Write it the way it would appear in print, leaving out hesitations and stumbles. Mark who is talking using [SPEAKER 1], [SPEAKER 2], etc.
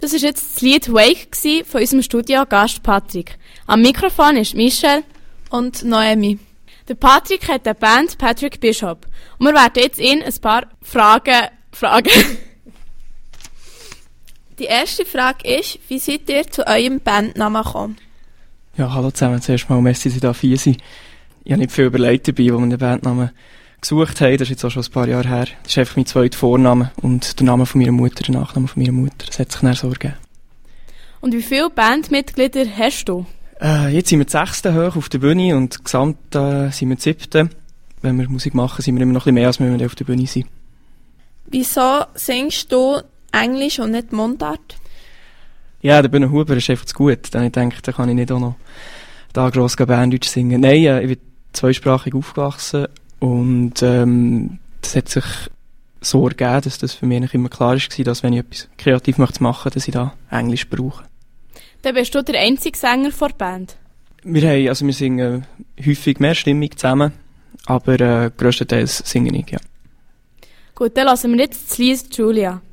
[SPEAKER 1] Das war jetzt das Lied «Wake» von unserem Studiogast Patrick. Am Mikrofon ist Michelle
[SPEAKER 2] und Noemi.
[SPEAKER 1] Der Patrick hat eine Band Patrick Bishop. Und wir werden jetzt ihn ein paar Fragen fragen.
[SPEAKER 2] Die erste Frage ist, wie seid ihr zu eurem Bandnamen gekommen?
[SPEAKER 3] Ja, hallo zusammen. Zuerst mal merci, dass ich da hier bin. Ich habe nicht viel überlegt dabei, wo wir den Bandnamen gesucht haben. Das ist jetzt auch schon ein paar Jahre her. Das ist einfach mein zweiter Vorname und der Name von meiner Mutter, der Nachname von meiner Mutter. Das hat sich dann so ergeben.
[SPEAKER 1] Und wie viele Bandmitglieder hast du?
[SPEAKER 3] Jetzt sind wir die 6. hoch auf der Bühne und gesamt sind wir die 7. Wenn wir Musik machen, sind wir immer noch ein bisschen mehr, als wenn wir auf der Bühne sind.
[SPEAKER 2] Wieso singst du Englisch und nicht Mundart?
[SPEAKER 3] Ja, der Bühnenhuber ist einfach zu gut. Dann denke ich, da kann ich nicht auch noch da gross Berndeutsch singen. Nein, ich bin zweisprachig aufgewachsen und das hat sich so ergeben, dass das für mich eigentlich immer klar war, dass wenn ich etwas kreativ machen möchte, dass ich da Englisch brauche.
[SPEAKER 1] Dann bist du der einzige Sänger der Band?
[SPEAKER 3] Wir singen häufig mehrstimmig zusammen, aber grösstenteils singe ich, ja.
[SPEAKER 1] Gut, dann lassen wir jetzt das Lied Julia.